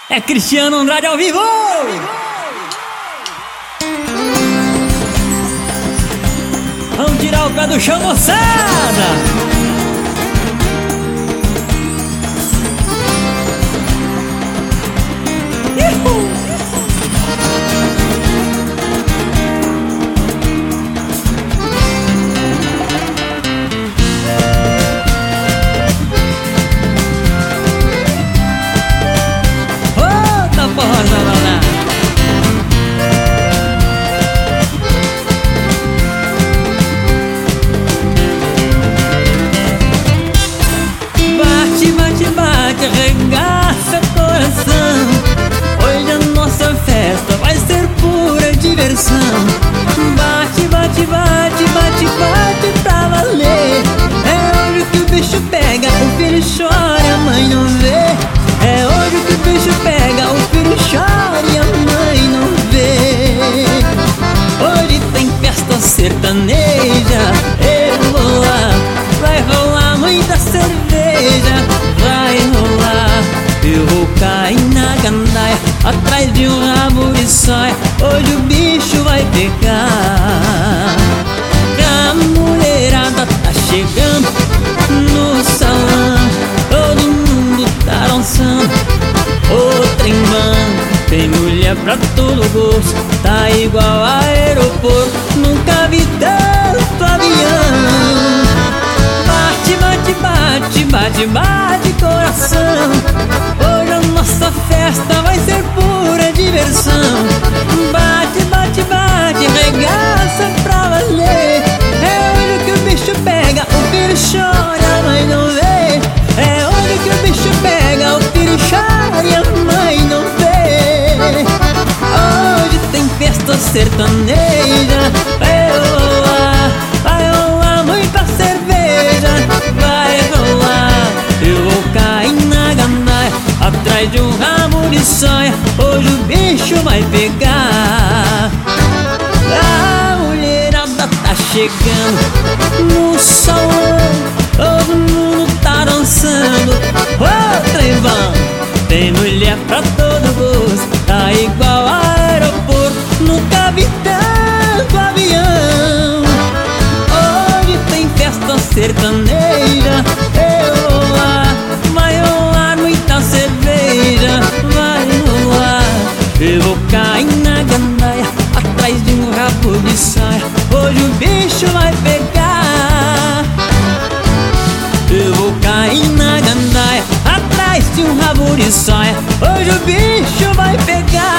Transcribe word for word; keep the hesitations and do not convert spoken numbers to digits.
É Cristiano Andrade ao vivo! Vamos tirar o pé do chão, moçada! Arregaça coração, hoje a nossa festa vai ser pura diversão. Bate, bate, bate, bate, bate pra valer. É hoje que o bicho pega, o filho chora e a mãe não vê. É hoje que o bicho pega, o filho chora e a mãe não vê. Hoje tem festa sertaneja, eu vou lá. Vai rolar muita cerveja, vai rolar. Eu vou cair na gandaia, atrás de um rabo de saia. Hoje o bicho vai pegar. A mulherada tá chegando no salão, todo mundo tá dançando. O trem bamba, tem mulher pra todo gosto. Tá igual aeroporto, nunca vi tanto avião. Bate, bate, bate, bate, bate coração. Hoje a nossa festa vai ser pura diversão. Bate, bate, bate, regaça pra valer. É hoje que o bicho pega, o filho chora, a mãe não vê. É hoje que o bicho pega, o filho chora e a mãe não vê. Hoje tem festa sertaneja, eu vou lá. Vai rolar muita cerveja, vai rolar. Eu vou cair na gandaia, atrás de um ramo de saia. Hoje o bicho vai pegar. A mulherada tá chegando no salão, todo mundo tá dançando. Ô trem bom, tem mulher pra todo gosto. Tá igual aeroporto, nunca vi tanto avião. Hoje tem festa sertaneja, eu vou lá. Vai rolar muita cerveja, vai rolar. Eu vou cair na gandaia, atrás de um rabo de saia. Hoje o bicho vai pegar. Eu vou cair na gandaia, atrás de um rabo de saia. Hoje o bicho vai pegar.